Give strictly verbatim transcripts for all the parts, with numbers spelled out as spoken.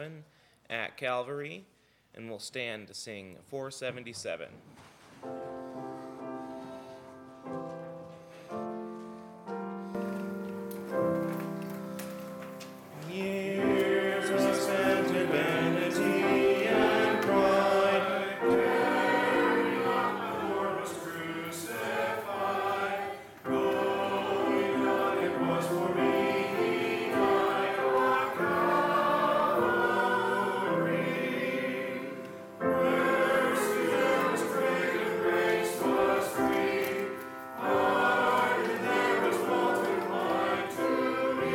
at Calvary, and we'll stand to sing four seventy-seven. Years are spent in vanity and pride, carrying on the Lord was crucified, knowing that it was for me he died on Calvary. Mercy was great and grace was free, pardon there was multiplied to me.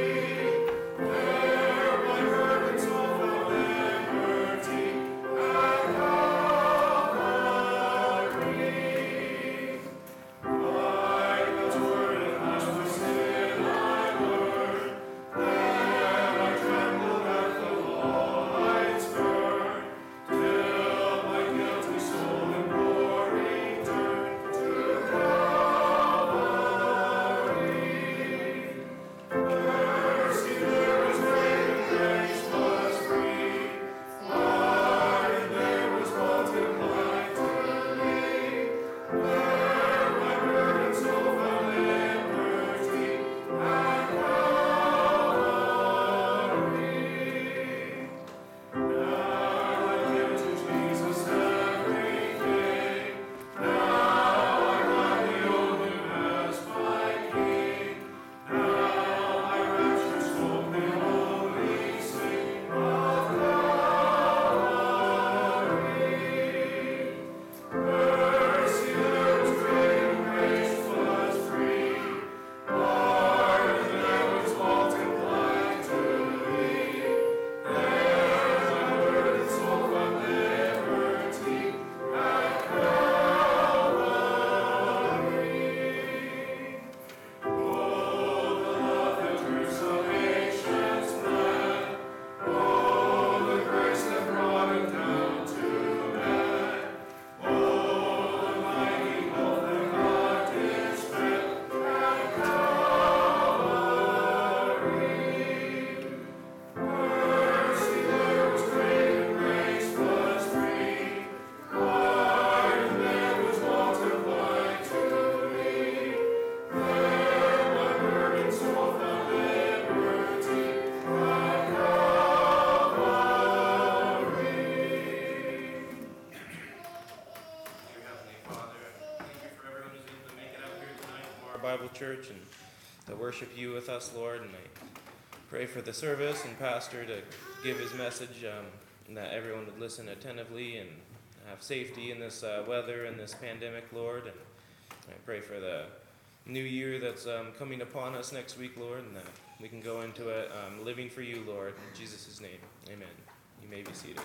Bible Church and to worship you with us, Lord, and I pray for the service and pastor to give his message, um, and that everyone would listen attentively and have safety in this uh, weather and this pandemic, Lord. And I pray for the new year that's um, coming upon us next week, Lord, and that we can go into it um, living for you, Lord. In Jesus' name, amen. You may be seated.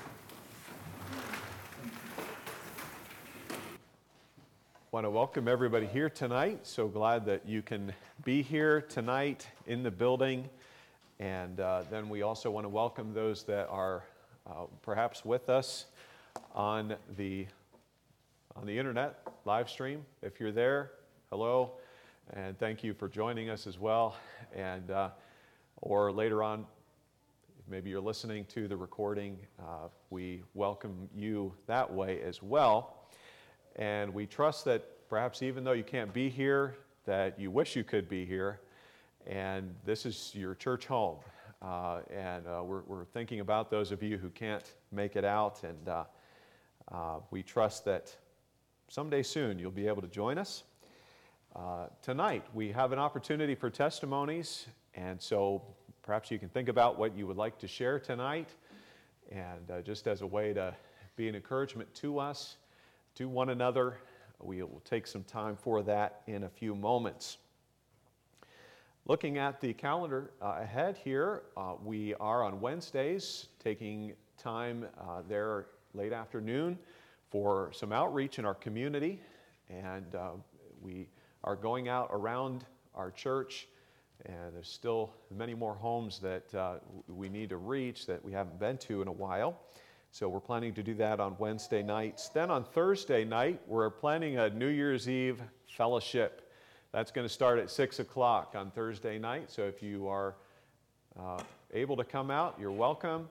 Want to welcome everybody here tonight. So glad that you can be here tonight in the building. And uh, then we also want to welcome those that are uh, perhaps with us on the on the internet live stream. If you're there, hello, and thank you for joining us as well. And uh, or later on, maybe you're listening to the recording. Uh, we welcome you that way as well. And we trust that perhaps even though you can't be here, that you wish you could be here. And this is your church home. Uh, and uh, we're, we're thinking about those of you who can't make it out. And uh, uh, we trust that someday soon you'll be able to join us. Uh, tonight we have an opportunity for testimonies. And so perhaps you can think about what you would like to share tonight. And uh, just as a way to be an encouragement to us, to one another. We will take some time for that in a few moments. Looking at the calendar uh, ahead here, uh, we are on Wednesdays taking time uh, there late afternoon for some outreach in our community. And uh, we are going out around our church, and there's still many more homes that uh, we need to reach that we haven't been to in a while. So we're planning to do that on Wednesday nights. Then on Thursday night, we're planning a New Year's Eve fellowship. That's going to start at six o'clock on Thursday night. So if you are uh, able to come out, you're welcome.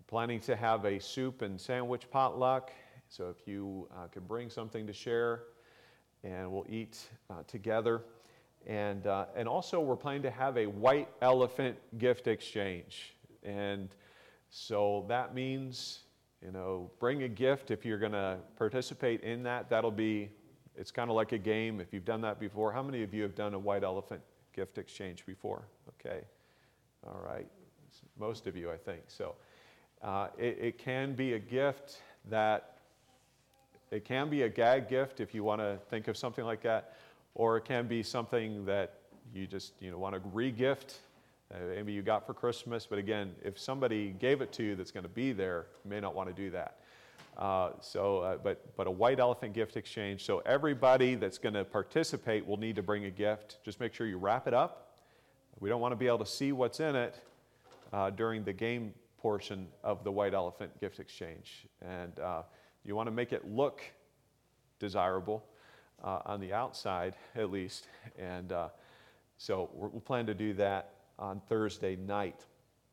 planning to have a soup and sandwich potluck, so if you uh, could bring something to share, and we'll eat uh, together. And, uh, and also we're planning to have a white elephant gift exchange. And so that means, you know, bring a gift if you're going to participate in that. That'll be, it's kind of like a game if you've done that before. How many of you have done a white elephant gift exchange before? Okay. All right. Most of you, I think. So uh, it, it can be a gift that, it can be a gag gift if you want to think of something like that, or it can be something that you just, you know, want to re-gift. Uh, maybe you got for Christmas, but again, if somebody gave it to you that's going to be there, you may not want to do that. Uh, so, uh, but, but a white elephant gift exchange, so everybody that's going to participate will need to bring a gift. Just make sure you wrap it up. We don't want to be able to see what's in it uh, during the game portion of the white elephant gift exchange. And uh, you want to make it look desirable uh, on the outside, at least. And uh, so we're, we'll plan to do that on Thursday night.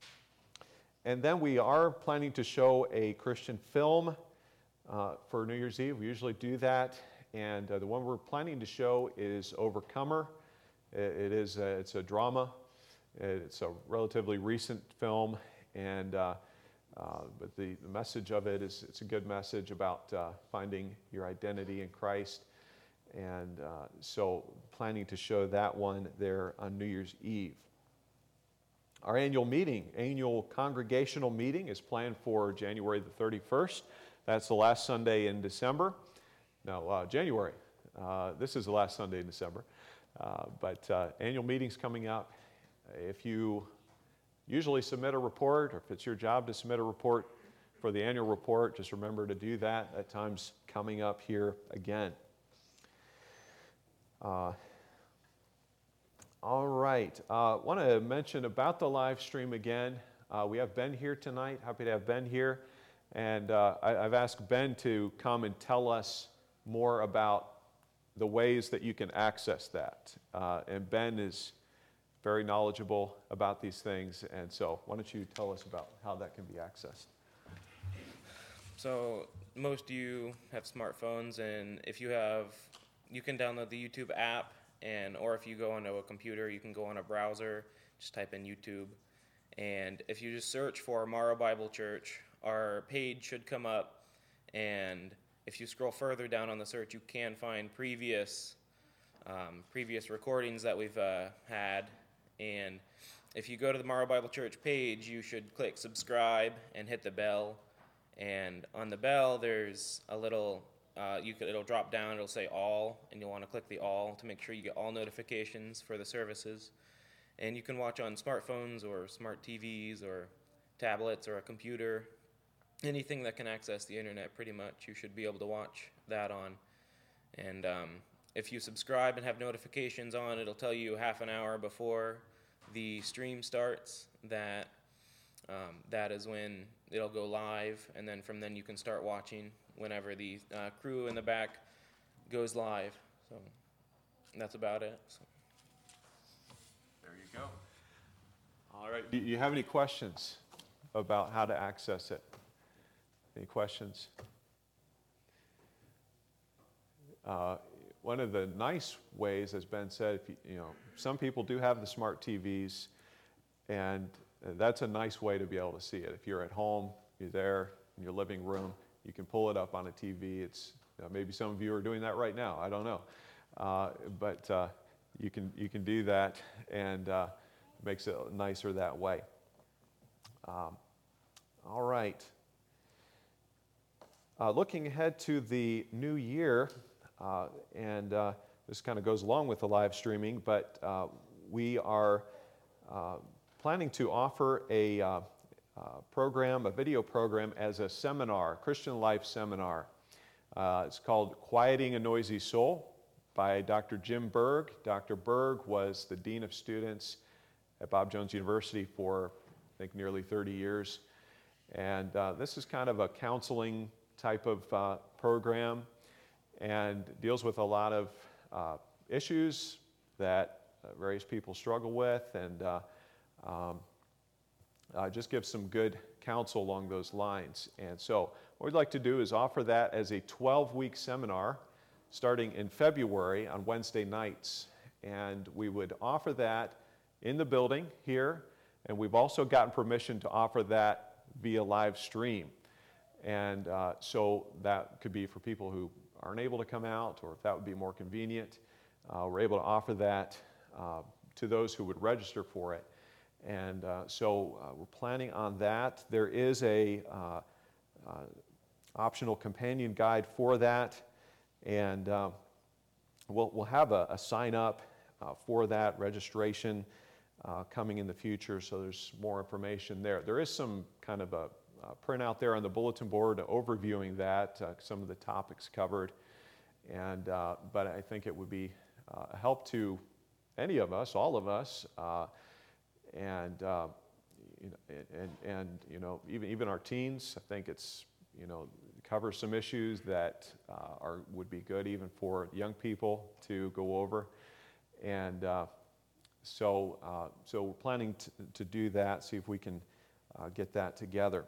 And then we are planning to show a Christian film uh, for New Year's Eve. We usually do that. And uh, the one we're planning to show is Overcomer. It, it is a, it's a drama. It's a relatively recent film. And uh, Uh, but the, the message of it is, it's a good message about uh, finding your identity in Christ. And uh, so planning to show that one there on New Year's Eve. Our annual meeting, annual congregational meeting is planned for January the thirty-first. That's the last Sunday in December. No, uh, January. Uh, this is the last Sunday in December. Uh, but uh, annual meeting's coming up. If you usually submit a report, or if it's your job to submit a report for the annual report, just remember to do that. That time's coming up here again. Uh, all right. I uh, want to mention about the live stream again. Uh, we have Ben here tonight. Happy to have Ben here. And uh, I, I've asked Ben to come and tell us more about the ways that you can access that. Uh, and Ben is very knowledgeable about these things, and so why don't you tell us about how that can be accessed? So most of you have smartphones, and if you have, you can download the YouTube app, and or if you go onto a computer, you can go on a browser, just type in YouTube, and if you just search for Morrow Bible Church, our page should come up, and if you scroll further down on the search, you can find previous um, previous recordings that we've uh, had. And if you go to the Morrow Bible Church page, you should click subscribe and hit the bell. And on the bell, there's a little, uh, you could, it'll drop down, it'll say all, and you'll want to click the all to make sure you get all notifications for the services. And you can watch on smartphones or smart T Vs or tablets or a computer, anything that can access the internet pretty much, you should be able to watch that on. And um, if you subscribe and have notifications on, it'll tell you half an hour before the stream starts that um, that is when it'll go live, and then from then you can start watching whenever the uh, crew in the back goes live. So that's about it. So. There you go. All right. Do you have any questions about how to access it? Any questions? Uh, One of the nice ways, as Ben said, if you, you know, some people do have the smart T Vs, and that's a nice way to be able to see it. If you're at home, you're there in your living room, you can pull it up on a T V. It's you know, maybe some of you are doing that right now. I don't know, uh, but uh, you can you can do that, and uh, it makes it nicer that way. Um, all right. Uh, looking ahead to the new year. Uh, and uh, this kind of goes along with the live streaming, but uh, we are uh, planning to offer a uh, uh, program, a video program as a seminar, Christian Life Seminar. Uh, it's called Quieting a Noisy Soul by Doctor Jim Berg. Doctor Berg was the Dean of Students at Bob Jones University for, I think, nearly thirty years. And uh, this is kind of a counseling type of uh, program, and deals with a lot of uh, issues that uh, various people struggle with, and uh, um, uh, just give some good counsel along those lines. And so what we'd like to do is offer that as a twelve-week seminar starting in February on Wednesday nights. And we would offer that in the building here, and we've also gotten permission to offer that via live stream. And uh, so that could be for people who aren't able to come out, or if that would be more convenient, uh, we're able to offer that uh, to those who would register for it. And uh, so uh, we're planning on that. There is a uh, uh, optional companion guide for that, and uh, we'll, we'll have a, a sign up uh, for that registration uh, coming in the future, so there's more information there. There is some kind of a uh, printout there on the bulletin board overviewing that, uh, some of the topics covered, and uh, but I think it would be uh, a help to any of us, all of us, uh, and uh, you know, and and you know, even even our teens. I think it's, you know, covers some issues that uh, are would be good even for young people to go over, and uh, so uh, so we're planning to, to do that. See if we can uh, get that together.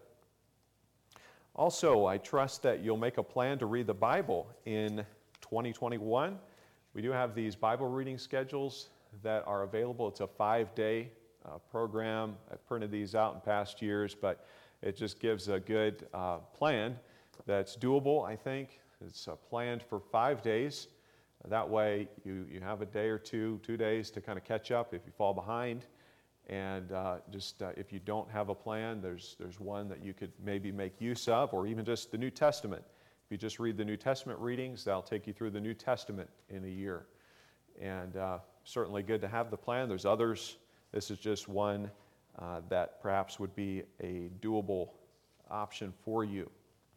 Also, I trust that you'll make a plan to read the Bible in twenty twenty-one. We do have these Bible reading schedules that are available. It's a five-day uh, program. I've printed these out in past years, but it just gives a good uh, plan that's doable, I think. It's uh, planned for five days. That way you, you have a day or two, two days to kind of catch up if you fall behind. And uh, just uh, if you don't have a plan, there's, there's one that you could maybe make use of, or even just the New Testament. If you just read the New Testament readings, that'll take you through the New Testament in a year. And uh, certainly good to have the plan. There's others. This is just one uh, that perhaps would be a doable option for you.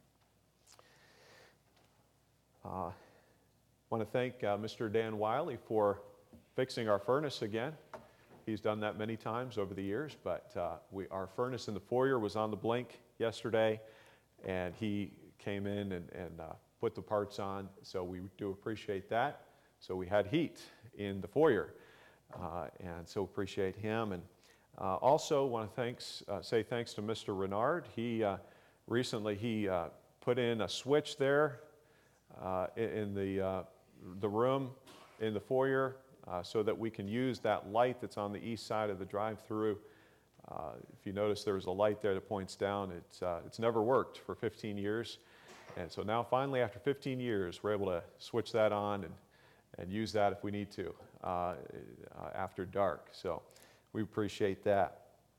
I uh, want to thank uh, Mister Dan Wiley for fixing our furnace again. He's done that many times over the years, but uh, we, our furnace in the foyer was on the blink yesterday, and he came in and, and uh, put the parts on, so we do appreciate that. So we had heat in the foyer, uh, and so appreciate him. And uh, also want to thanks, uh, say thanks to Mister Renard. He uh, recently he uh, put in a switch there uh, in the uh, the room in the foyer, uh, so that we can use that light that's on the east side of the drive-through. Uh, if you notice, there's a light there that points down. It's uh, it's never worked for fifteen years, and so now finally, after fifteen years, we're able to switch that on and and use that if we need to uh, uh, after dark. So we appreciate that.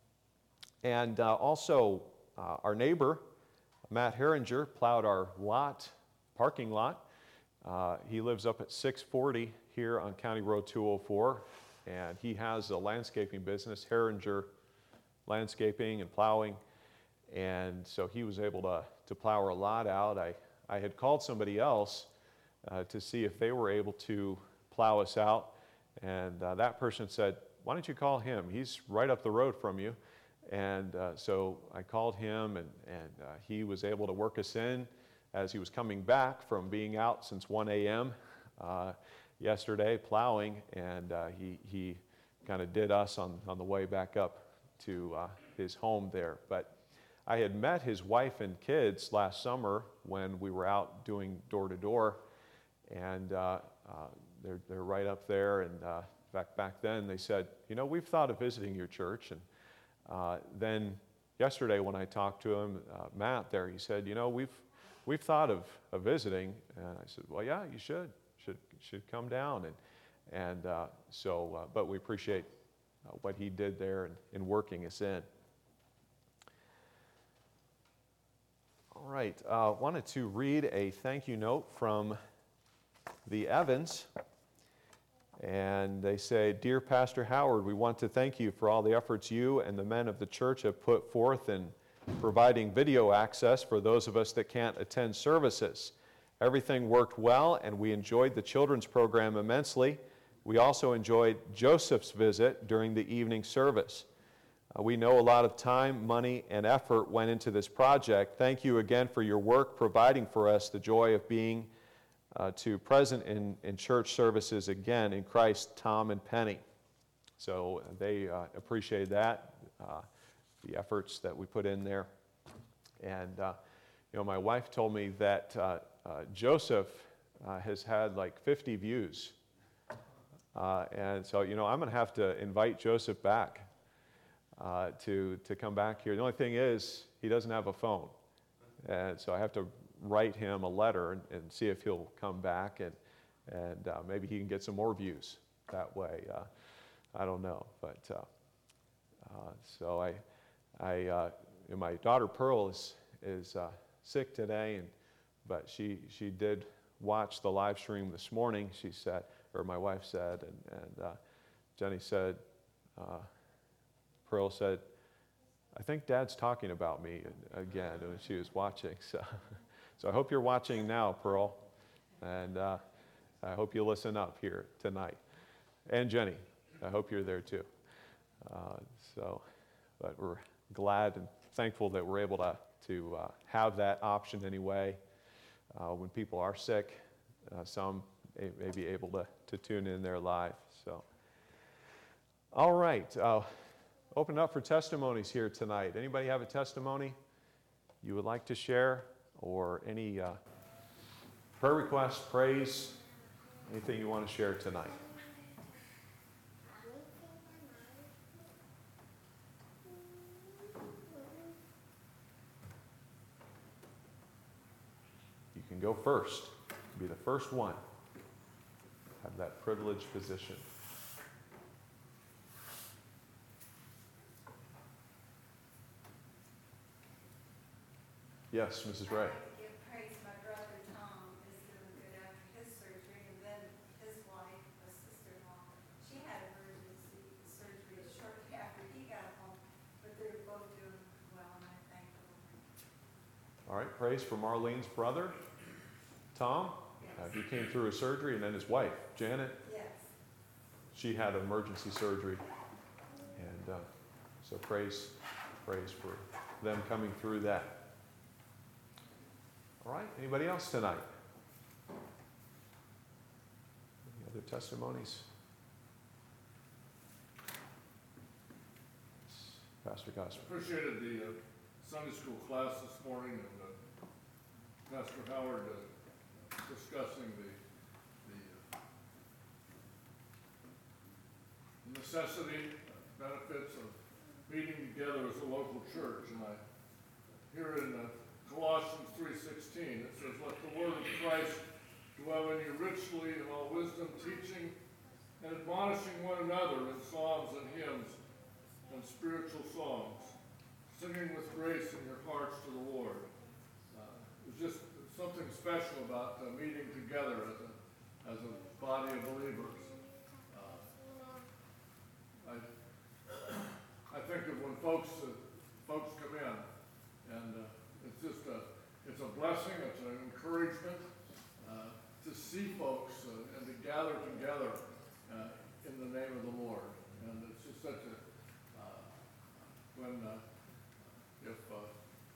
And uh, also, uh, our neighbor, Matt Herringer, plowed our lot, parking lot. Uh, he lives up at six forty here on County Road two oh four, and he has a landscaping business, Herringer Landscaping and Plowing, and so he was able to, to plow our lot out. I, I had called somebody else Uh, to see if they were able to plow us out. And uh, that person said, why don't you call him? He's right up the road from you. And uh, so I called him, and, and uh, he was able to work us in as he was coming back from being out since one a.m. Uh, yesterday plowing, and uh, he, he kind of did us on, on the way back up to uh, his home there. But I had met his wife and kids last summer when we were out doing door-to-door, and uh, uh, they're, they're right up there. And uh, back, back then they said, you know, we've thought of visiting your church. And uh, then yesterday when I talked to him, uh, Matt there, he said, you know, we've, we've thought of, of visiting. And I said, well, yeah, you should, should, should come down. And, and uh, so, uh, but we appreciate uh, what he did there in, in working us in. All right, I uh, wanted to read a thank you note from the Evans, and they say, Dear Pastor Howard, we want to thank you for all the efforts you and the men of the church have put forth in providing video access for those of us that can't attend services. Everything worked well, and we enjoyed the children's program immensely. We also enjoyed Joseph's visit during the evening service. Uh, we know a lot of time, money, and effort went into this project. Thank you again for your work providing for us the joy of being Uh, to present in, in church services again in Christ, Tom and Penny. So they uh, appreciate that. Uh, the efforts that we put in there. And, uh, you know, my wife told me that uh, uh, Joseph uh, has had like fifty views. Uh, and so, you know, I'm going to have to invite Joseph back uh, to, to come back here. The only thing is, he doesn't have a phone. And so I have to write him a letter and, and see if he'll come back, and, and uh, maybe he can get some more views that way. Uh, I don't know. But uh, uh, so I, I uh, and my daughter Pearl is, is uh, sick today, and but she, she did watch the live stream this morning, she said, or my wife said, and, and uh, Jenny said, uh, Pearl said, I think Dad's talking about me again when she was watching. So, so I hope you're watching now, Pearl, and uh, I hope you listen up here tonight. And Jenny, I hope you're there too. Uh, so, but we're glad and thankful that we're able to, to uh, have that option anyway. Uh, when people are sick, uh, some may, may be able to, to tune in there live. So, all right. Uh, Open up for testimonies here tonight. Anybody have a testimony you would like to share, or any uh, prayer requests, praise, anything you want to share tonight? You can go first. Be the first one. Have that privileged position. Yes, Missus Ray. I would give praise. My brother Tom is doing good after his surgery, and then his wife, a sister-in-law, she had emergency surgery shortly after he got home, but they're both doing well, and I thank the Lord. All right, praise for Marlene's brother, Tom. Uh, he came through a surgery, and then his wife, Janet. Yes. She had emergency surgery, and uh, so praise, praise for them coming through that. All right, anybody else tonight? Any other testimonies? Pastor Gosper. Appreciated the uh, Sunday school class this morning, and uh, Pastor Howard uh, discussing the, the uh, necessity, uh, benefits of meeting together as a local church. And I hear in uh, Colossians three sixteen, it says, "Let the word of Christ dwell in you richly in all wisdom, teaching and admonishing one another in psalms and hymns and spiritual songs, singing with grace in your hearts to the Lord." Uh, it's just something special about uh, meeting together as a, as a body of believers. Uh, I, I think of when folks uh, folks come in, and uh, it's just a it's a blessing, it's an encouragement uh, to see folks uh, and to gather together uh, in the name of the Lord, and it's just such a when uh, if uh,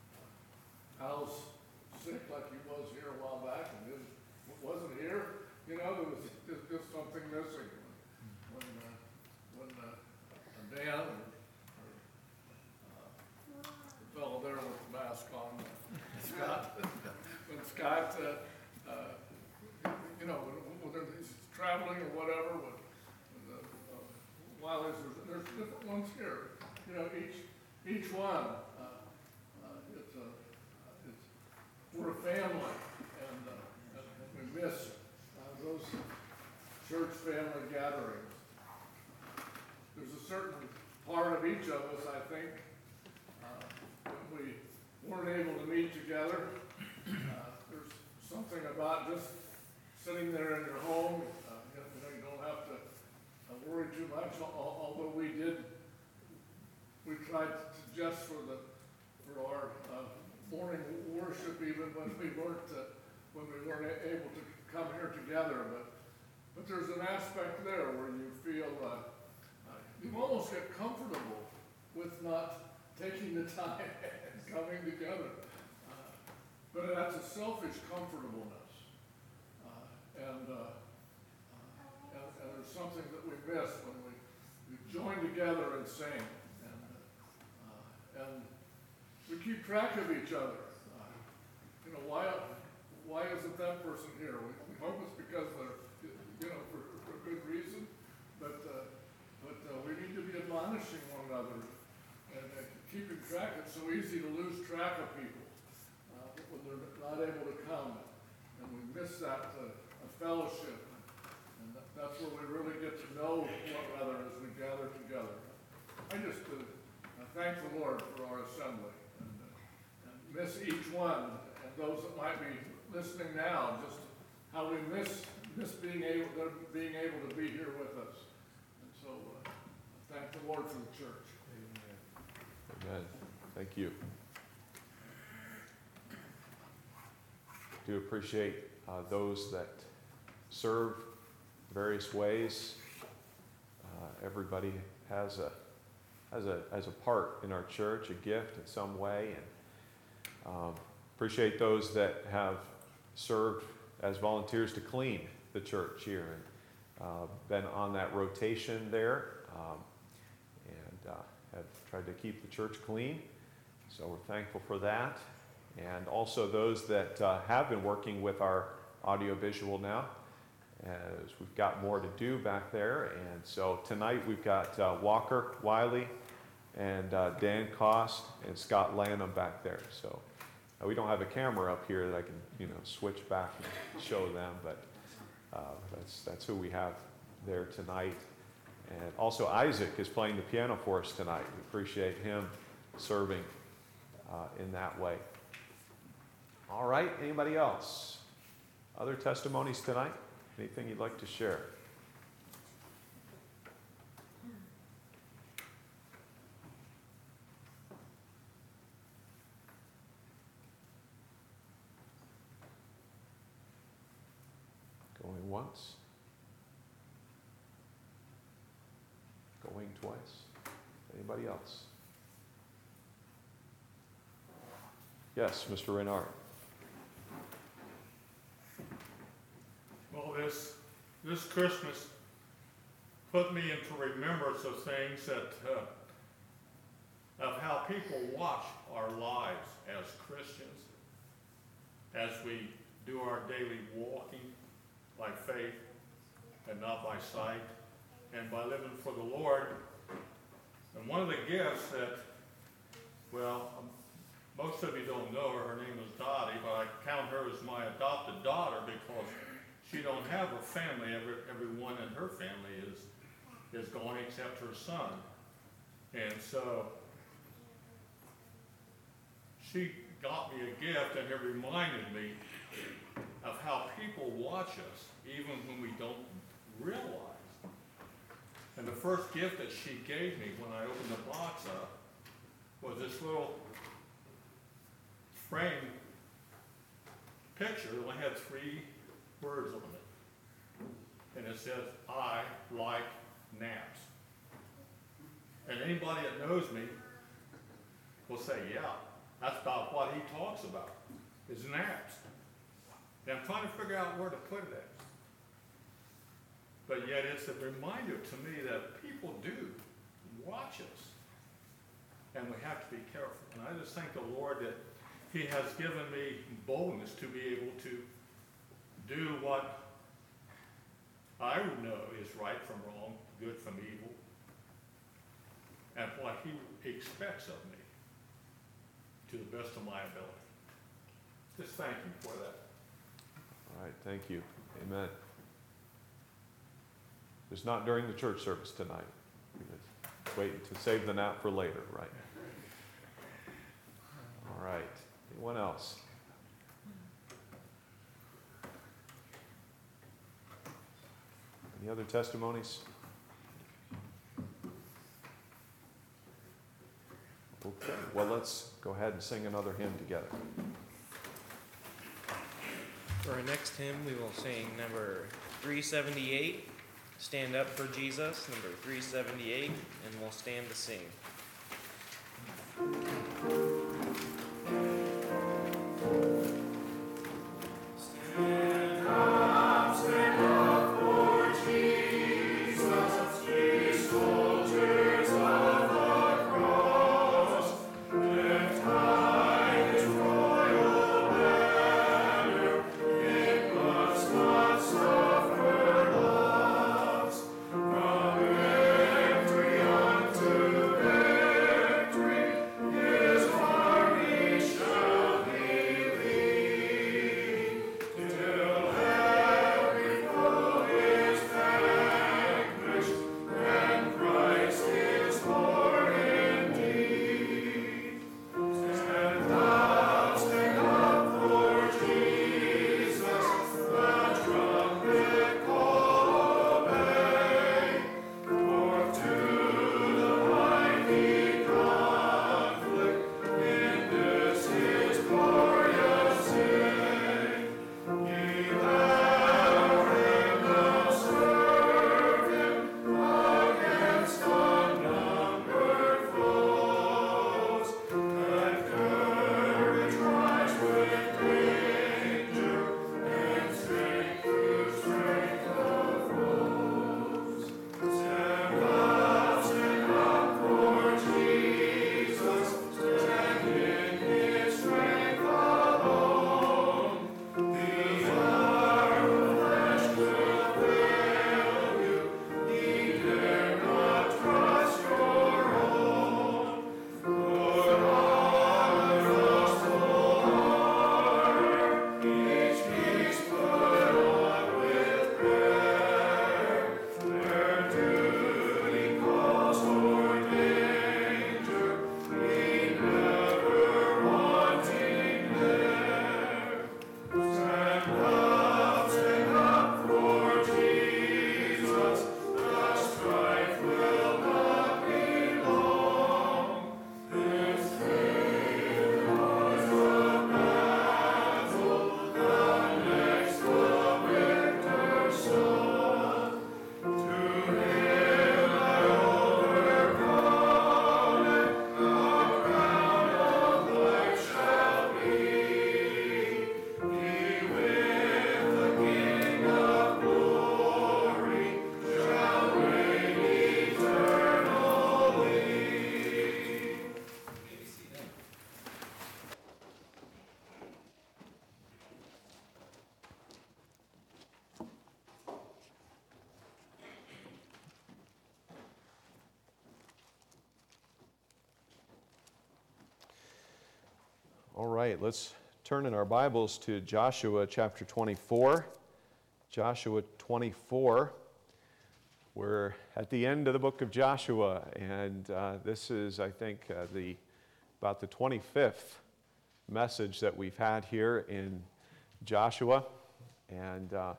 Al's sick like he was here a while back and didn't, wasn't here, you know, there was just, just something missing. When uh, when uh, Dan, or, or uh, the fellow there with the mask on, Scott, when Scott, uh, uh, you know, when, when he's traveling or whatever, when, when the, uh, while there's, there's different ones here. You know, each each one, uh, uh, it's a, uh, it's, we're a family, and, uh, and, and we miss uh, those church family gatherings. There's a certain part of each of us, I think, uh, when we weren't able to meet together. Uh, there's something about just sitting there in your home. Uh, you know, you don't have to uh, worry too much, although we did. We tried to just for the for our uh, morning worship, even when we weren't uh, when we weren't able to come here together. But but there's an aspect there where you feel uh, uh, you almost get comfortable with not taking the time and coming together. Uh, but that's a selfish comfortableness, uh, and, uh, uh, and and there's something that we miss when we, we join together and sing. and we keep track of each other. Uh, You know, why, why isn't that person here? We, we hope it's because they're, you know, for, for a good reason, but, uh, but, uh, we need to be admonishing one another and, uh, keeping track. It's so easy to lose track of people, uh, when they're not able to come, and we miss that, uh, fellowship. And that, that's where we really get to know one another as we gather together. I just, uh, I thank the Lord for our assembly, and, uh, and miss each one. Those that might be listening now, just how we miss miss being able them being able to be here with us. And so, uh, thank the Lord for the church. Amen. Amen. Thank you. Do appreciate uh, those that serve various ways. Uh, everybody has a has a has a part in our church, a gift in some way, and. Um, Appreciate those that have served as volunteers to clean the church here and uh, been on that rotation there um, and uh, have tried to keep the church clean. So we're thankful for that. And also those that uh, have been working with our audiovisual now, as we've got more to do back there. And so tonight we've got uh, Walker Wiley and uh, Dan Cost and Scott Lanham back there. So. Uh, we don't have a camera up here that I can, you know, switch back and show them, but uh, that's that's who we have there tonight. And also Isaac is playing the piano for us tonight. We appreciate him serving uh, in that way. All right, anybody else? Other testimonies tonight? Anything you'd like to share? Going once. Going twice. Anybody else? Yes, Mister Renard. Well, this this Christmas put me into remembrance of things that uh, of how people watch our lives as Christians, as we do our daily walking by faith and not by sight, and by living for the Lord. And one of the gifts that, well, um, most of you don't know her, her name is Dottie, but I count her as my adopted daughter because she don't have a family. Every, everyone in her family is, is gone except her son. And so she got me a gift, and it reminded me of how people watch us even when we don't realize. And the first gift that she gave me when I opened the box up was this little frame picture that only had three words on it. And it says, I like naps. And anybody that knows me will say, yeah, that's about what he talks about, is naps. And I'm trying to figure out where to put it at. But yet it's a reminder to me that people do watch us. And we have to be careful. And I just thank the Lord that he has given me boldness to be able to do what I know is right from wrong, good from evil, and what he expects of me to the best of my ability. Just thank him for that. All right, thank you. Amen. It's not during the church service tonight. Wait to save the nap for later, right? All right. Anyone else? Any other testimonies? Okay, well, let's go ahead and sing another hymn together. For our next hymn, we will sing number three seventy-eight, Stand Up for Jesus, number three seventy-eight, and we'll stand to sing. Stand up, stand up for Jesus, ye soldiers of the cross. All right, let's turn in our Bibles to Joshua chapter twenty-four. Joshua twenty-four. We're at the end of the book of Joshua, and uh, this is, I think, uh, the about the twenty-fifth message that we've had here in Joshua. And uh,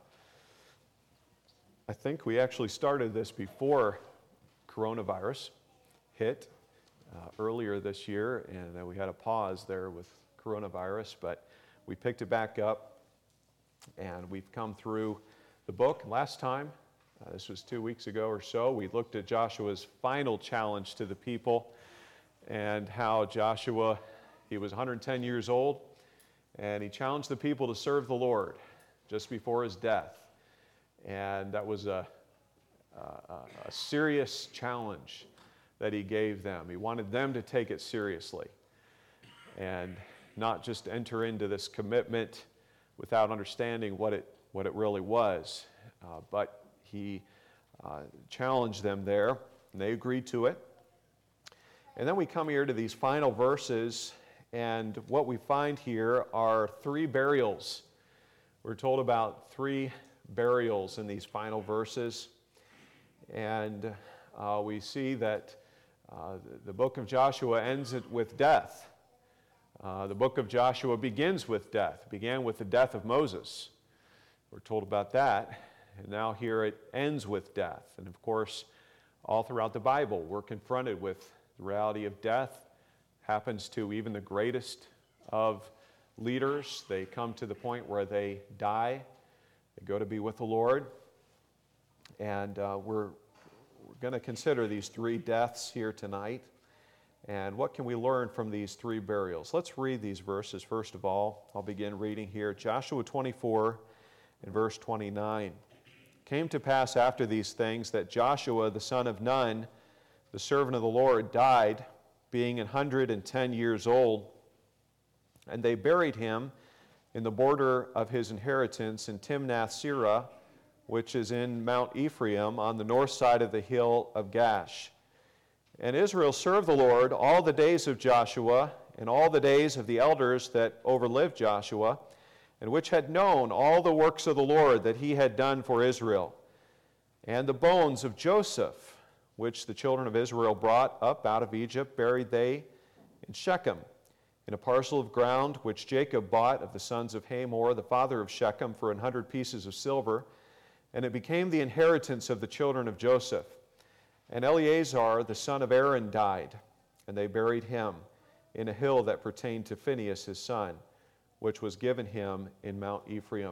I think we actually started this before coronavirus hit uh, earlier this year, and uh, we had a pause there with coronavirus, but we picked it back up, and we've come through the book. Last time, uh, this was two weeks ago or so, we looked at Joshua's final challenge to the people and how Joshua, he was one hundred ten years old, and he challenged the people to serve the Lord just before his death. And that was a, a, a serious challenge that he gave them. He wanted them to take it seriously and not just enter into this commitment without understanding what it, what it really was. Uh, but he uh, challenged them there, and they agreed to it. And then we come here to these final verses, and what we find here are three burials. We're told about three burials in these final verses, and uh, we see that uh, the, the book of Joshua ends it with death. Uh, the book of Joshua begins with death. It began with the death of Moses. We're told about that, and now here it ends with death. And of course, all throughout the Bible, we're confronted with the reality of death. Happens to even the greatest of leaders. They come to the point where they die. They go to be with the Lord. And uh, we're, we're going to consider these three deaths here tonight. And what can we learn from these three burials? Let's read these verses first of all. I'll begin reading here. Joshua twenty-four and verse twenty-nine. It came to pass after these things that Joshua the son of Nun, the servant of the Lord, died, being an hundred and ten years old. And they buried him in the border of his inheritance in Timnath-Serah, which is in Mount Ephraim on the north side of the hill of Gash. And Israel served the Lord all the days of Joshua and all the days of the elders that overlived Joshua, and which had known all the works of the Lord that he had done for Israel. And the bones of Joseph, which the children of Israel brought up out of Egypt, buried they in Shechem, in a parcel of ground which Jacob bought of the sons of Hamor, the father of Shechem, for an hundred pieces of silver. And it became the inheritance of the children of Joseph. And Eleazar, the son of Aaron, died, and they buried him in a hill that pertained to Phinehas his son, which was given him in Mount Ephraim.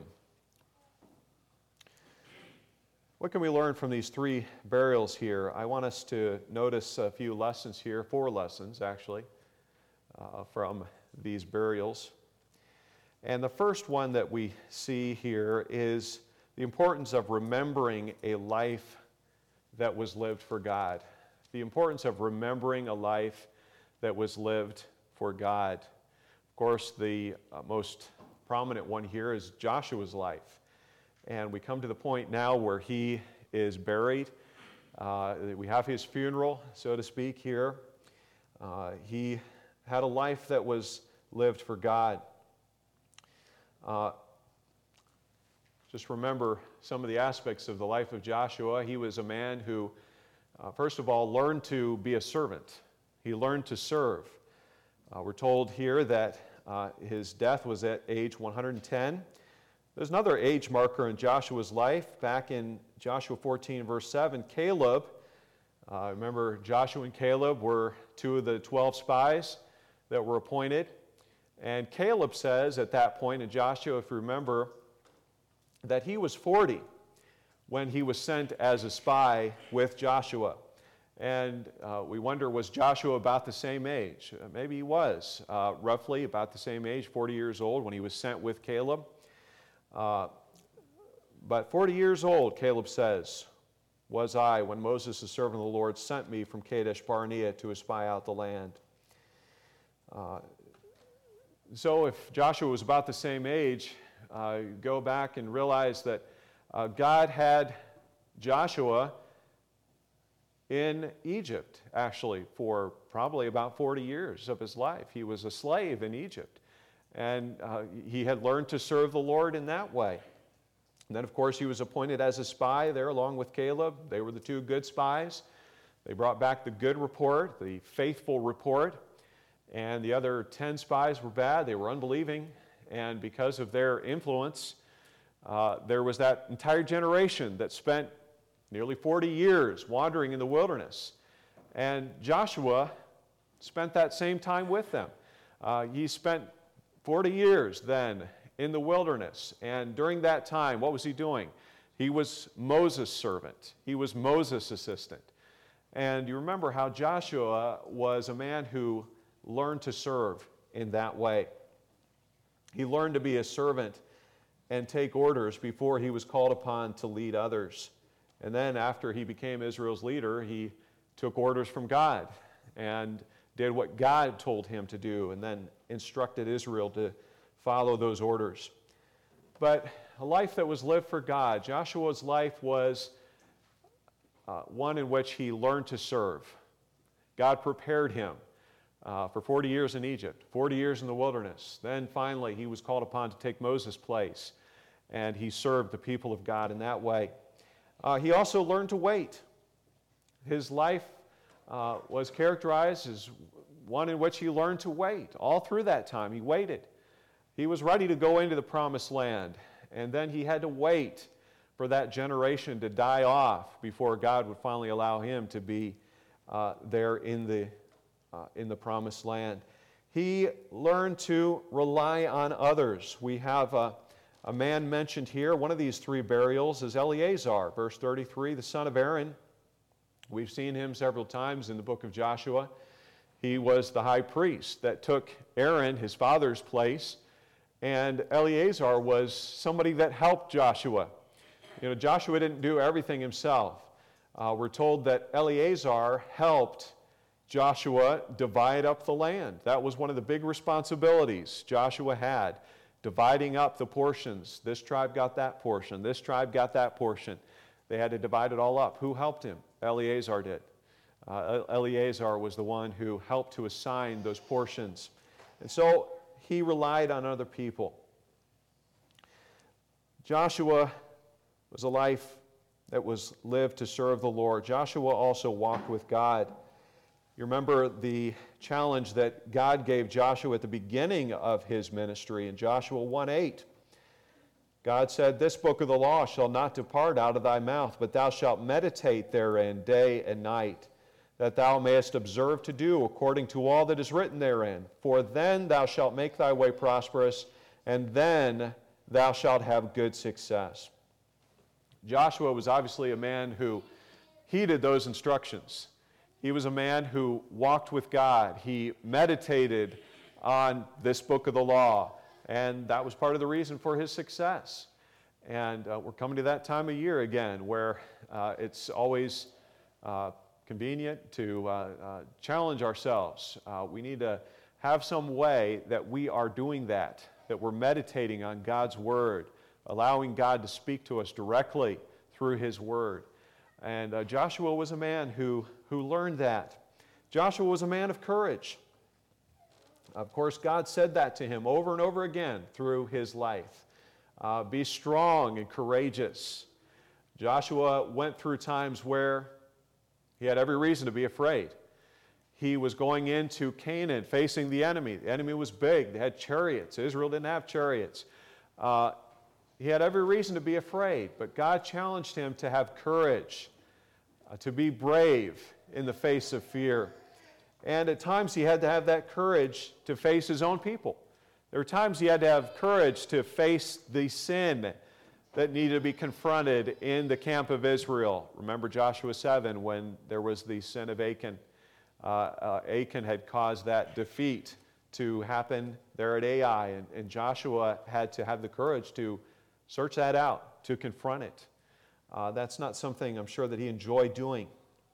What can we learn from these three burials here? I want us to notice a few lessons here, four lessons actually, uh, from these burials. And the first one that we see here is the importance of remembering a life that was lived for God. The importance of remembering a life that was lived for God. Of course, the uh, most prominent one here is Joshua's life. And we come to the point now where he is buried. Uh, we have his funeral, so to speak, here. Uh, he had a life that was lived for God. Uh, just remember some of the aspects of the life of Joshua. He was a man who, uh, first of all, learned to be a servant. He learned to serve. Uh, we're told here that uh, his death was at age one hundred ten. There's another age marker in Joshua's life. Back in Joshua fourteen, verse seven, Caleb, uh, remember Joshua and Caleb were two of the twelve spies that were appointed. And Caleb says at that point in Joshua, if you remember, that he was forty when he was sent as a spy with Joshua. And uh, we wonder, was Joshua about the same age? Uh, maybe he was, uh, roughly about the same age, forty years old, when he was sent with Caleb. Uh, but forty years old, Caleb says, was I when Moses, the servant of the Lord, sent me from Kadesh Barnea to espy out the land. Uh, so if Joshua was about the same age, uh, go back and realize that uh, God had Joshua in Egypt, actually, for probably about forty years of his life. He was a slave in Egypt. and uh, he had learned to serve the Lord in that way. And then, of course, he was appointed as a spy there along with Caleb. They were the two good spies. They brought back the good report, the faithful report, and the other ten spies were bad. They were unbelieving, and because of their influence, uh, there was that entire generation that spent nearly forty years wandering in the wilderness. And Joshua spent that same time with them. Uh, he spent forty years then in the wilderness, and during that time, what was he doing? He was Moses' servant. He was Moses' assistant. And you remember how Joshua was a man who learned to serve in that way. He learned to be a servant and take orders before he was called upon to lead others. And then after he became Israel's leader, he took orders from God and did what God told him to do, and then instructed Israel to follow those orders. But a life that was lived for God, Joshua's life was uh, one in which he learned to serve. God prepared him uh, for forty years in Egypt, forty years in the wilderness. Then finally he was called upon to take Moses' place, and he served the people of God in that way. Uh, he also learned to wait. His life uh, was characterized as one in which he learned to wait. All through that time, he waited. He was ready to go into the promised land, and then he had to wait for that generation to die off before God would finally allow him to be uh, there in the, uh, in the promised land. He learned to rely on others. We have a, a man mentioned here. One of these three burials is Eleazar, verse thirty-three, the son of Aaron. We've seen him several times in the book of Joshua. He was the high priest that took Aaron, his father's place, and Eleazar was somebody that helped Joshua. You know, Joshua didn't do everything himself. Uh, we're told that Eleazar helped Joshua divide up the land. That was one of the big responsibilities Joshua had, dividing up the portions. This tribe got that portion. This tribe got that portion. They had to divide it all up. Who helped him? Eleazar did. Uh, Eleazar was the one who helped to assign those portions. And so he relied on other people. Joshua was a life that was lived to serve the Lord. Joshua also walked with God. You remember the challenge that God gave Joshua at the beginning of his ministry in Joshua one eight. God said, "This book of the law shall not depart out of thy mouth, but thou shalt meditate therein day and night, that thou mayest observe to do according to all that is written therein. For then thou shalt make thy way prosperous, and then thou shalt have good success." Joshua was obviously a man who heeded those instructions. He was a man who walked with God. He meditated on this book of the law, and that was part of the reason for his success. And uh, we're coming to that time of year again where uh, it's always uh, convenient to uh, uh, challenge ourselves. Uh, we need to have some way that we are doing that, that we're meditating on God's Word, allowing God to speak to us directly through His Word. And uh, Joshua was a man who, who learned that. Joshua was a man of courage. Of course, God said that to him over and over again through his life. Uh, be strong and courageous. Joshua went through times where he had every reason to be afraid. He was going into Canaan facing the enemy. The enemy was big. They had chariots. Israel didn't have chariots. Uh, he had every reason to be afraid, but God challenged him to have courage, uh, to be brave in the face of fear. And at times he had to have that courage to face his own people. There were times he had to have courage to face the sin that needed to be confronted in the camp of Israel. Remember Joshua seven when there was the sin of Achan. Uh, uh, Achan had caused that defeat to happen there at Ai, and, and Joshua had to have the courage to search that out, to confront it. Uh, that's not something I'm sure that he enjoyed doing.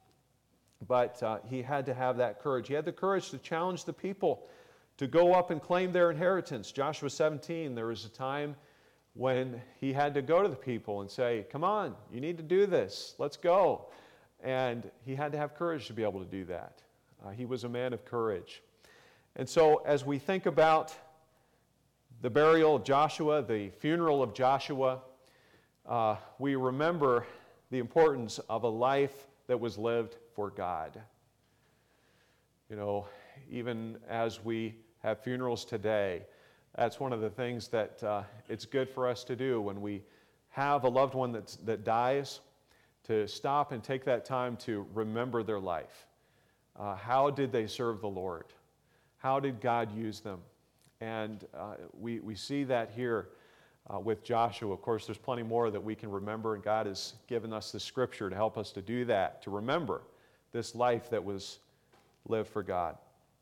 But uh, he had to have that courage. He had the courage to challenge the people to go up and claim their inheritance. Joshua seventeen, there was a time when he had to go to the people and say, come on, you need to do this. Let's go. And he had to have courage to be able to do that. Uh, he was a man of courage. And so as we think about the burial of Joshua, the funeral of Joshua, uh, we remember the importance of a life that was lived for God. You know, even as we have funerals today, that's one of the things that uh, it's good for us to do when we have a loved one that's, that dies, to stop and take that time to remember their life. Uh, how did they serve the Lord? How did God use them? And uh, we, we see that here uh, with Joshua. Of course, there's plenty more that we can remember, and God has given us the scripture to help us to do that, to remember this life that was lived for God.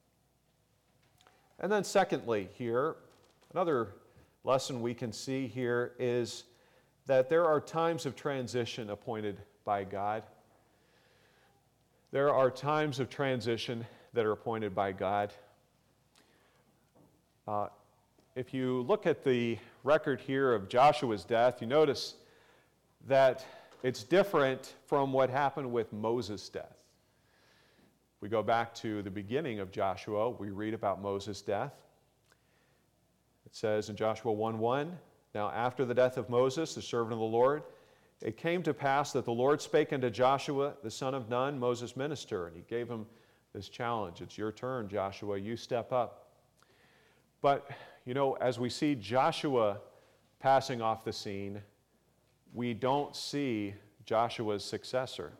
And then secondly here, another lesson we can see here is that there are times of transition appointed by God. There are times of transition that are appointed by God. Uh, if you look at the record here of Joshua's death, you notice that it's different from what happened with Moses' death. We go back to the beginning of Joshua, we read about Moses' death. It says in Joshua one one, "Now after the death of Moses, the servant of the Lord, it came to pass that the Lord spake unto Joshua, the son of Nun, Moses' minister." And he gave him this challenge. It's your turn, Joshua. You step up. But, you know, as we see Joshua passing off the scene, we don't see Joshua's successor.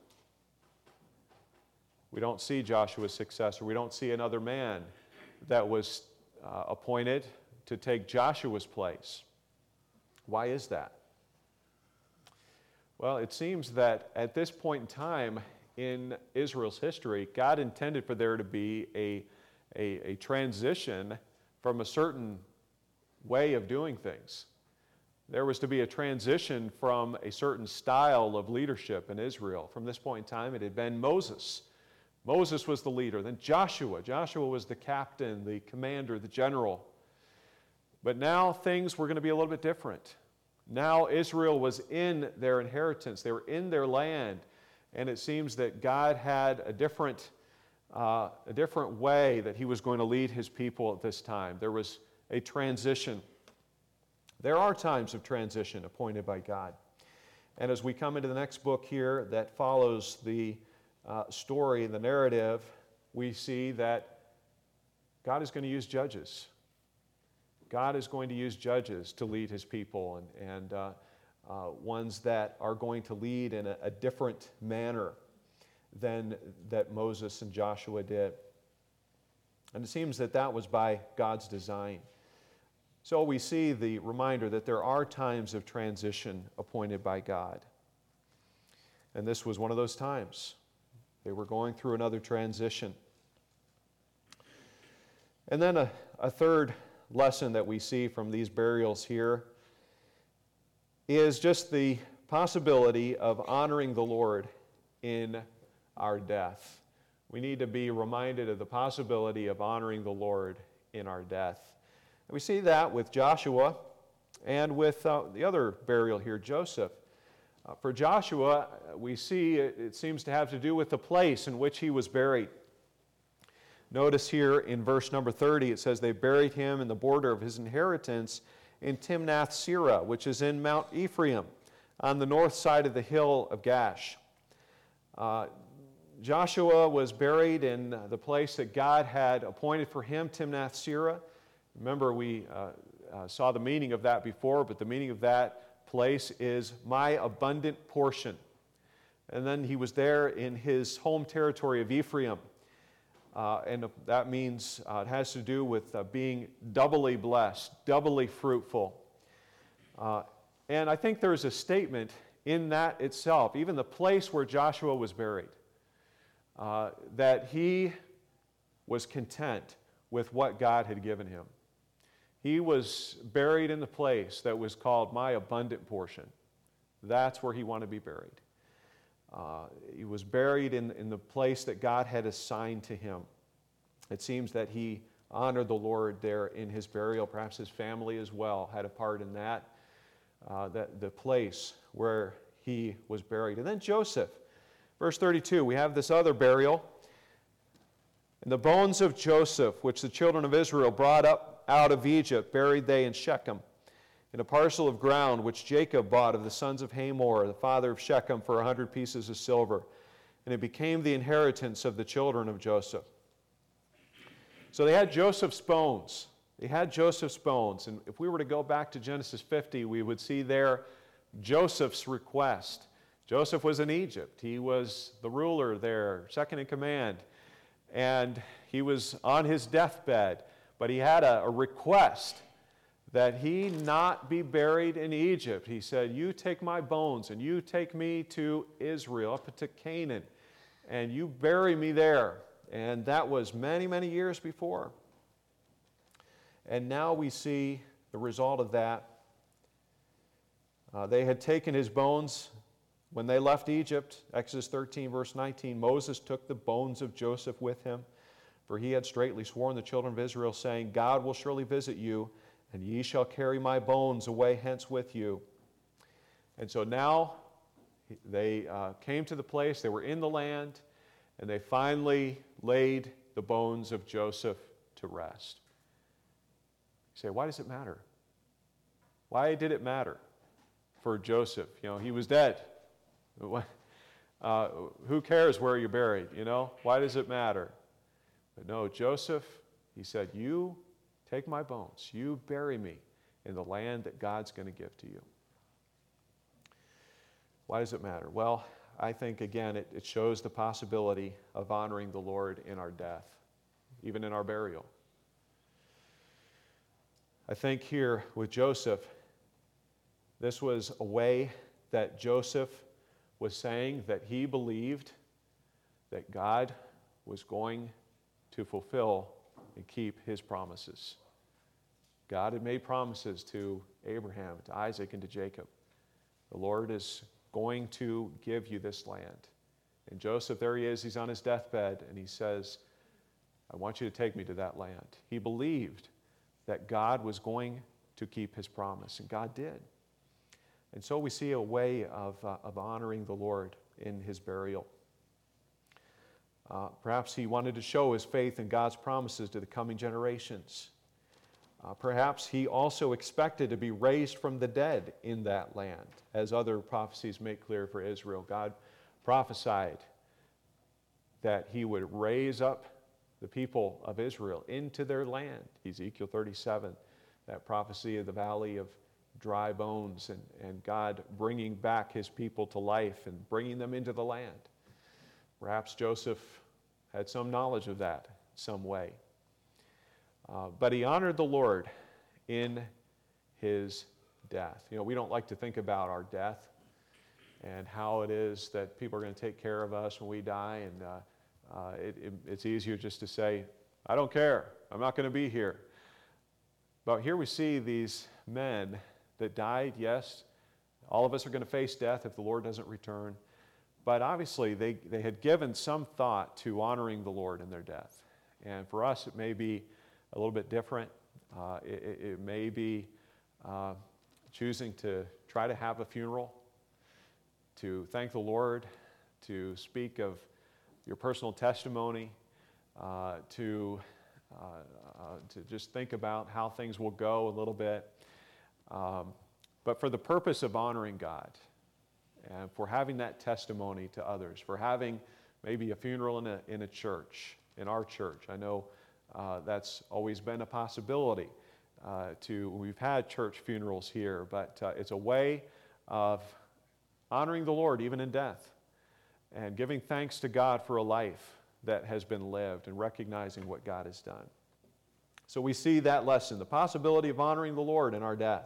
We don't see Joshua's successor. We don't see another man that was uh, appointed to take Joshua's place. Why is that? Well, it seems that at this point in time in Israel's history, God intended for there to be a, a, a transition from a certain way of doing things. There was to be a transition from a certain style of leadership in Israel. From this point in time, it had been Moses. Moses was the leader. Then Joshua. Joshua was the captain, the commander, the general. But now things were going to be a little bit different. Now Israel was in their inheritance. They were in their land. And it seems that God had a different, uh, a different way that he was going to lead his people at this time. There was a transition. There are times of transition appointed by God. And as we come into the next book here that follows the uh, story, the narrative, we see that God is going to use judges. God is going to use judges to lead his people, and, and uh, uh, ones that are going to lead in a, a different manner than that Moses and Joshua did. And it seems that that was by God's design. So we see the reminder that there are times of transition appointed by God. And this was one of those times. They were going through another transition. And then a, a third lesson that we see from these burials here is just the possibility of honoring the Lord in our death. We need to be reminded of the possibility of honoring the Lord in our death. And we see that with Joshua and with uh, the other burial here, Joseph. Uh, for Joshua, we see it, it seems to have to do with the place in which he was buried. Notice here in verse number thirty, it says, "They buried him in the border of his inheritance in Timnath-Serah, which is in Mount Ephraim, on the north side of the hill of Gash." Uh, Joshua was buried in the place that God had appointed for him, Timnath-Serah. Remember, we uh, uh, saw the meaning of that before, but the meaning of that place is my abundant portion. And then he was there in his home territory of Ephraim. Uh, and that means uh, it has to do with uh, being doubly blessed, doubly fruitful. Uh, and I think there's a statement in that itself, even the place where Joshua was buried, uh, that he was content with what God had given him. He was buried in the place that was called my abundant portion. That's where he wanted to be buried. Uh, he was buried in, in the place that God had assigned to him. It seems that he honored the Lord there in his burial. Perhaps his family as well had a part in that, uh, that the place where he was buried. And then Joseph, verse thirty-two, we have this other burial. "And the bones of Joseph, which the children of Israel brought up out of Egypt buried they in Shechem, in a parcel of ground which Jacob bought of the sons of Hamor, the father of Shechem, for a hundred pieces of silver. And it became the inheritance of the children of Joseph. So they had Joseph's bones. They had Joseph's bones. And if we were to go back to Genesis fifty, we would see there Joseph's request. Joseph was in Egypt. He was the ruler there, second in command. And he was on his deathbed. But he had a, a request that he not be buried in Egypt. He said, you take my bones and you take me to Israel, up to Canaan, and you bury me there. And that was many, many years before. And now we see the result of that. Uh, they had taken his bones when they left Egypt. Exodus thirteen, verse nineteen, Moses took the bones of Joseph with him, for he had straitly sworn the children of Israel, saying, God will surely visit you, and ye shall carry my bones away hence with you. And so now they uh, came to the place, they were in the land, and they finally laid the bones of Joseph to rest. You say, why does it matter? Why did it matter for Joseph? You know, he was dead. Uh, who cares where you're buried, you know? Why does it matter? But no, Joseph, he said, you take my bones, you bury me in the land that God's going to give to you. Why does it matter? Well, I think, again, it, it shows the possibility of honoring the Lord in our death, even in our burial. I think here with Joseph, this was a way that Joseph was saying that he believed that God was going to fulfill and keep his promises. God had made promises to Abraham, to Isaac, and to Jacob. The Lord is going to give you this land. And Joseph, there he is, he's on his deathbed, and he says, I want you to take me to that land. He believed that God was going to keep his promise, and God did. And so we see a way of, uh, of honoring the Lord in his burial. Uh, perhaps he wanted to show his faith in God's promises to the coming generations. Uh, perhaps he also expected to be raised from the dead in that land, as other prophecies make clear for Israel. God prophesied that he would raise up the people of Israel into their land. Ezekiel thirty-seven, that prophecy of the valley of dry bones, and, and God bringing back his people to life and bringing them into the land. Perhaps Joseph had some knowledge of that some way. Uh, but he honored the Lord in his death. You know, we don't like to think about our death and how it is that people are going to take care of us when we die. And uh, uh, it, it, it's easier just to say, I don't care. I'm not going to be here. But here we see these men that died. Yes, all of us are going to face death if the Lord doesn't return. But obviously, they, they had given some thought to honoring the Lord in their death. And for us, it may be a little bit different. Uh, it, it may be uh, choosing to try to have a funeral, to thank the Lord, to speak of your personal testimony, uh, to, uh, uh, to just think about how things will go a little bit. Um, but for the purpose of honoring God, and for having that testimony to others, for having maybe a funeral in a, in a church, in our church. I know uh, that's always been a possibility. Uh, to we've had church funerals here, but uh, it's a way of honoring the Lord even in death, and giving thanks to God for a life that has been lived, and recognizing what God has done. So we see that lesson, the possibility of honoring the Lord in our death.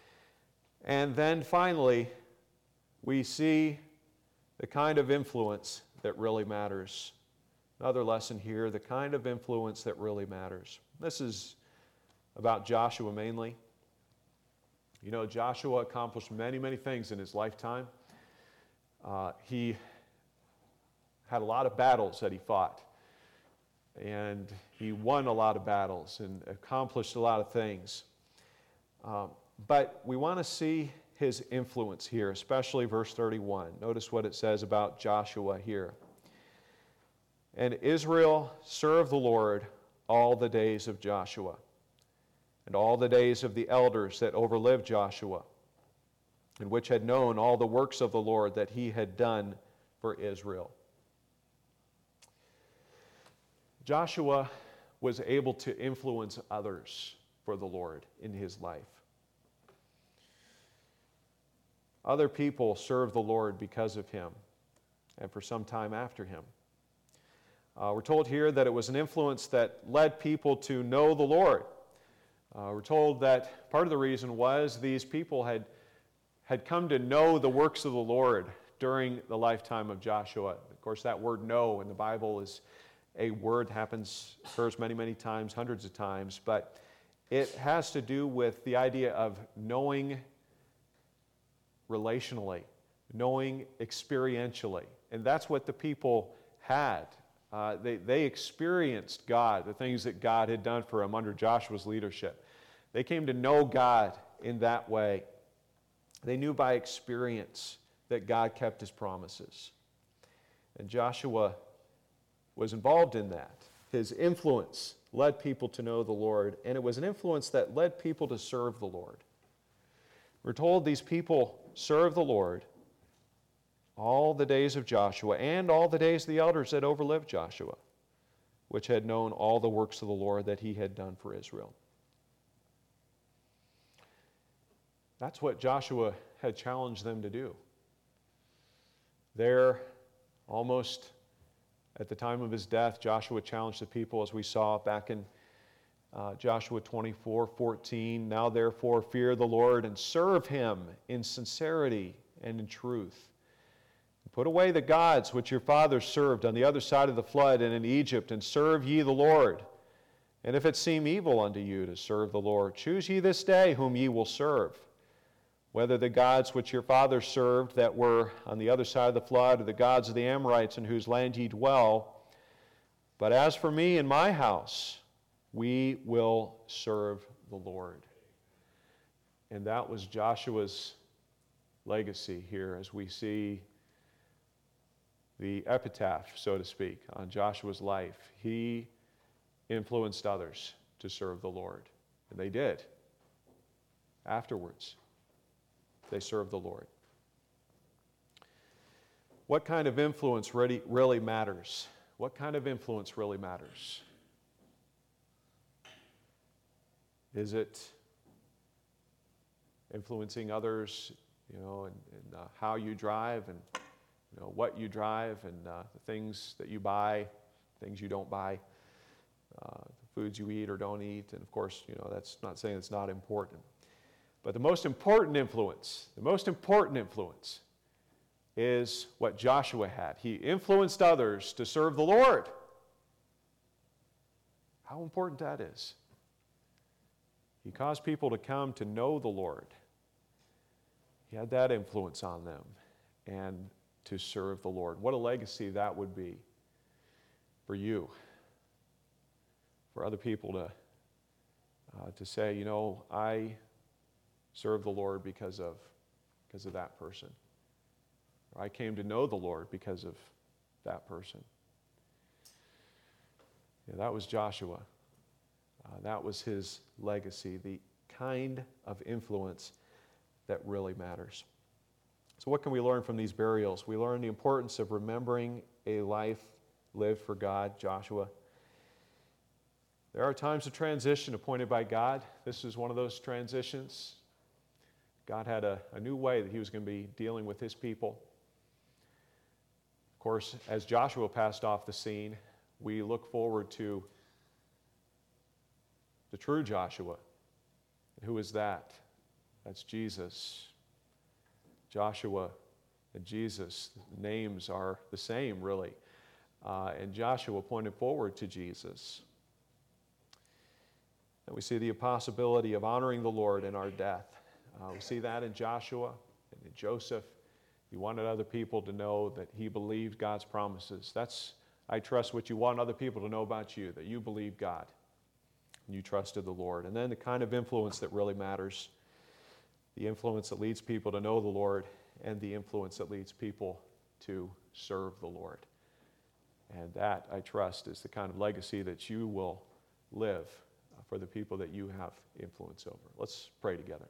And then finally, we see the kind of influence that really matters. Another lesson here, the kind of influence that really matters. This is about Joshua mainly. You know, Joshua accomplished many, many things in his lifetime. Uh, he had a lot of battles that he fought. And he won a lot of battles and accomplished a lot of things. Um, but we want to see his influence here, especially verse thirty-one. Notice what it says about Joshua here. And Israel served the Lord all the days of Joshua. and all the days of the elders that overlived Joshua, and which had known all the works of the Lord that he had done for Israel. Joshua was able to influence others for the Lord in his life. Other people served the Lord because of him and for some time after him. Uh, we're told here that it was an influence that led people to know the Lord. Uh, we're told that part of the reason was these people had, had come to know the works of the Lord during the lifetime of Joshua. Of course, that word know in the Bible is a word that happens, occurs many, many times, hundreds of times, but it has to do with the idea of knowing relationally, knowing experientially. And that's what the people had. Uh, they, they experienced God, the things that God had done for them under Joshua's leadership. They came to know God in that way. They knew by experience that God kept his promises. And Joshua was involved in that. His influence led people to know the Lord, and it was an influence that led people to serve the Lord. We're told these people served the Lord all the days of Joshua and all the days of the elders that overlived Joshua, which had known all the works of the Lord that he had done for Israel. That's what Joshua had challenged them to do. There, almost at the time of his death, Joshua challenged the people, as we saw back in uh, Joshua twenty-four fourteen. Now therefore fear the Lord and serve him in sincerity and in truth. Put away the gods which your fathers served on the other side of the flood and in Egypt, and serve ye the Lord. And if it seem evil unto you to serve the Lord, choose ye this day whom ye will serve, whether the gods which your fathers served that were on the other side of the flood, or the gods of the Amorites in whose land ye dwell. But as for me and my house, we will serve the Lord. And that was Joshua's legacy here, as we see the epitaph, so to speak, on Joshua's life. He influenced others to serve the Lord. And they did. Afterwards, they served the Lord. What kind of influence really, really matters? What kind of influence really matters? Is it influencing others, you know, and, and uh, how you drive, and you know what you drive, and uh, the things that you buy, things you don't buy, uh, the foods you eat or don't eat, and of course, you know, that's not saying it's not important. But the most important influence, the most important influence is what Joshua had. He influenced others to serve the Lord. How important that is. He caused people to come to know the Lord. He had that influence on them, and to serve the Lord. What a legacy that would be for you, for other people to, uh, to say, you know, I serve the Lord because of, because of that person. Or I came to know the Lord because of that person. Yeah, that was Joshua. Uh, that was his legacy, the kind of influence that really matters. So what can we learn from these burials? We learn the importance of remembering a life lived for God, Joshua. There are times of transition appointed by God. This is one of those transitions. God had a, a new way that he was going to be dealing with his people. Of course, as Joshua passed off the scene, we look forward to the true Joshua. Who is that? That's Jesus. Joshua and Jesus, the names are the same, really. Uh, and Joshua pointed forward to Jesus. And we see the possibility of honoring the Lord in our death. Uh, we see that in Joshua and in Joseph. He wanted other people to know that he believed God's promises. That's, I trust, what you want other people to know about you, that you believe God and you trusted the Lord. And then the kind of influence that really matters, the influence that leads people to know the Lord, and the influence that leads people to serve the Lord. And that, I trust, is the kind of legacy that you will live for the people that you have influence over. Let's pray together.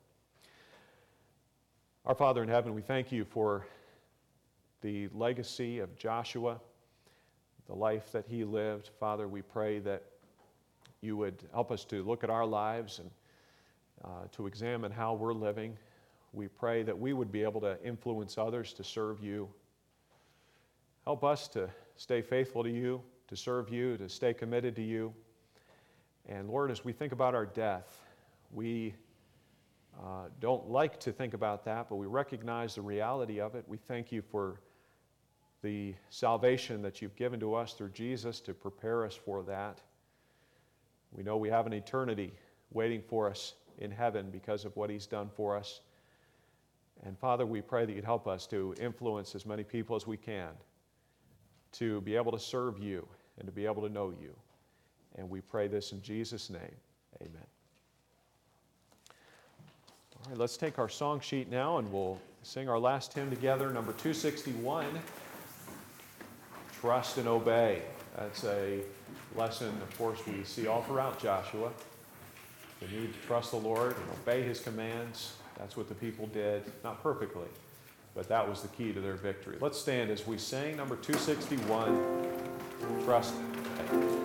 Our Father in heaven, we thank you for the legacy of Joshua, the life that he lived. Father, we pray that you would help us to look at our lives and uh, to examine how we're living. We pray that we would be able to influence others to serve you. Help us to stay faithful to you, to serve you, to stay committed to you. And Lord, as we think about our death, we uh, don't like to think about that, but we recognize the reality of it. We thank you for the salvation that you've given to us through Jesus to prepare us for that. We know we have an eternity waiting for us in heaven because of what he's done for us. And Father, we pray that you'd help us to influence as many people as we can to be able to serve you and to be able to know you. And we pray this in Jesus' name. Amen. All right, let's take our song sheet now and we'll sing our last hymn together, number two sixty-one, Trust and Obey. That's a lesson, of course, we see all throughout Joshua. The need to trust the Lord and obey his commands. That's what the people did, not perfectly, but that was the key to their victory. Let's stand as we sing number two sixty-one, Trust and Obey.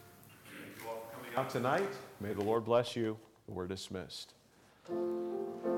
Tonight. May the Lord bless you. We're dismissed.